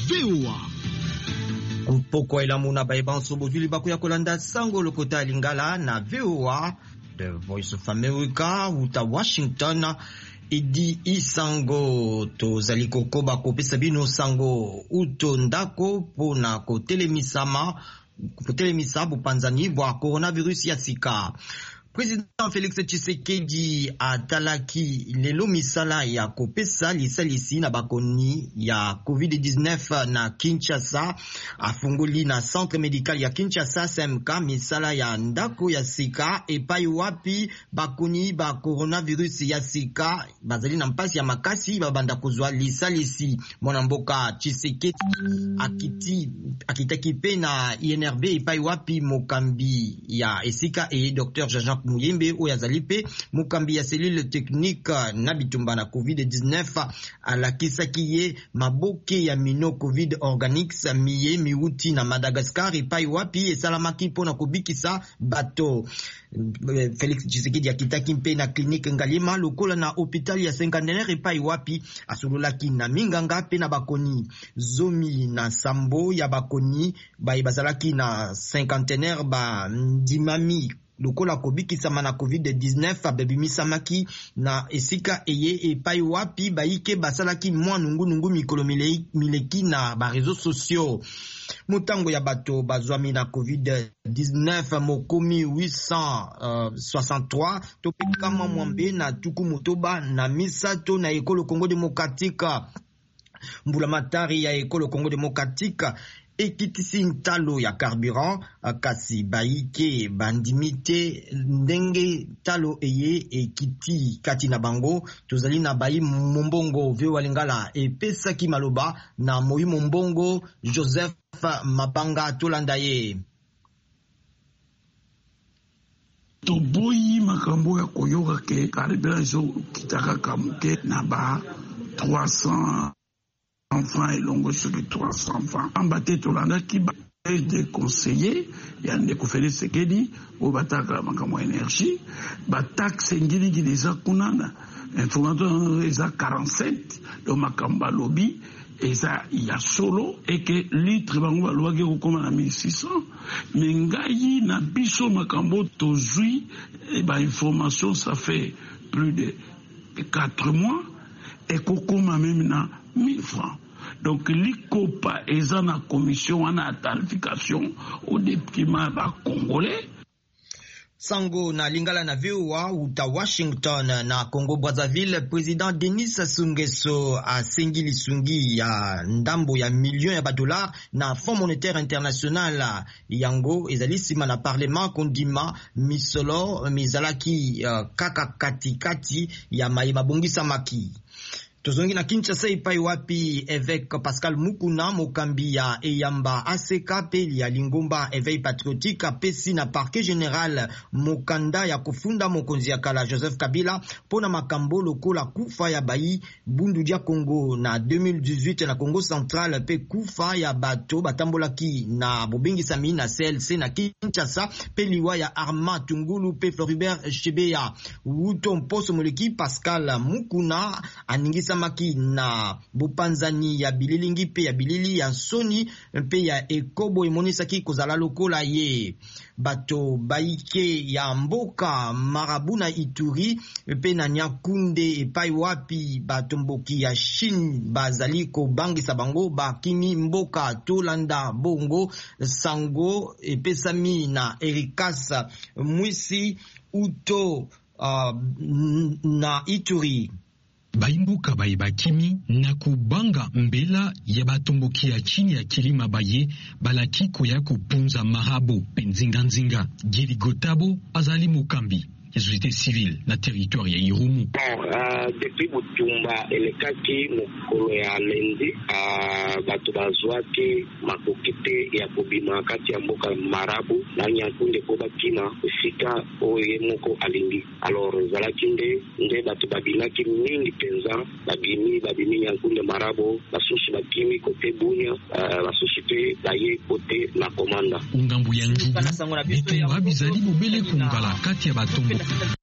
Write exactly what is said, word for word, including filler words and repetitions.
V O A. Mpoko elamuna baibanso bozuli bakuya kolanda sango lokota lingala na V O A, The Voice of America, uta Washington. Idi isango to zaliko koba kopesa bino sango uto ndako pona kotelemisama kotelemisama bupanzani bwa coronavirus ya sika. Président Félix Tshisekedi atalaki lelo misala ya kopesa lisalisi na bakoni ya covid dix-neuf na Kinshasa, afungoli na centre médical ya Kinshasa C M K misala ya ndako ya sika epai wapi bakoni ba coronavirus ya sika bazali na mpasi ya makasi babanda kozwa lisalisi. Mwana mboka Tshisekedi akiti akitaki pe na I N R V epai wapi mokambi ya esika e Docteur Jean-Jacques Muyembe oyazalipe mukambi ya cellule technique na bitumba na covid dix-neuf alakisaki ye maboke ya mino covid organics miye miuti na Madagascar epai wapi esalamaki pona kobikisa bato. Félix Tshisekedi akitaki mpe na clinique Ngalima lokola na hôpital ya cinquantenaire epai wapi asololaki na minganga pe na bakoni zomi na sambo ya bakoni bai bazalaki na cinquantenaire ba ndimami lokola kobikisama na covid dix-neuf abebimisamaki na esika eye epai wapi baike basalaki mwa nungu nungu mikolo mileki na ba réseaux sociaux. Mutango ya bato bazwami na covid dix-neuf mokomi huit cent soixante-trois topekama mwambe na tuku motoba na misato na ekolo Congo démocratique. Mbula matari ya ekolo Congo démocratique ekitisi ntalo ya carburant kasi baike bandimite ndenge talo eye ekiti kati na bango tozali na bayi mombongo vyo walingala epesaki maloba na moyi mombongo Joseph Mapanga tolanda ye. Toboyi makambo ya koyoka ke carburant zo kitaka kamuke na ba trois cents enfants et longo sur les trois cents enfants. En bâté Tolanda qui est des conseillers, il y a des conférences Sekedi, au bataka makamo énergie, batak sengili qui les a kunana, informateur les a quarante-sept, le makamba lobby, et ça il y a solo, et que litre bango loi qui recommande à mille six cents, mais ngayi na biso makambo tozui, et bah information ça fait plus de quatre mois, et kokoma même na mille francs. Donc, l'ICOPA est en la commission en tarification au détriment des Congolais. Sango na lingala na V O A uta Washington na Congo Brazzaville, président Denis Sassou Nguesso a sengili sungi ya ndambo ya millions ya dollars na Fonds monétaire international yango ezali sima na parlement kondima misolo mizalaki uh, kaka kati kati ya mayema bongisa maki. Tozongi na Kinshasa ipai wapi évêque Pascal Mukuna mokambi ya Eyamba A C K peli ya Lingomba éveil patriotique apesi na parquet général mokanda ya kufunda mokonzi ya kala Joseph Kabila pona makambo lokola kufa ya bayi bundu dia Congo na deux mille dix-huit na Congo central pe kufa ya bato batambolaki na bobengisa mi na C L C na Kinshasa peliwa ya Armand Tungulu pe Floribert Chebeya wuto mposo moleki Pascal Mukuna aningisa maki na bupanzani ya bililingi pe ya bilili ya soni pe ya ekobo emonisaki kozala lokola ye bato baike ya mboka Marabu na Ituri pe na Nyakunde epai wapi bato mboki ya Chine bazali ko bangisa bango bakimi mboka tolanda bongo sango epesami na Erikasa Mwisi uto uh, na Ituri. Baimbuka baibakimi na kubanga mbela ya batomboki ya chini ya kilima baye balakiko ya kupunza Marabo penzinga nzinga Gili Gotabo azali mukambi ya société civile na territoire ya Irumu. Bon, uh, depuis Butumba elekaki mokolo ya lendi uh, bato bazwaki makokite ya kobima kati ya mboka Marabu na Nyakunde ko bakina kufika oye moko alingi. Alors zalaki nde nde bato babilaki mingi penza babimi babimi Nyakunde Marabu basusu bakimi kote Bunya uh, basusu pe baye kote na komanda. Ungambu ya njugu bitumba bizali bobele kungala kati ya batombo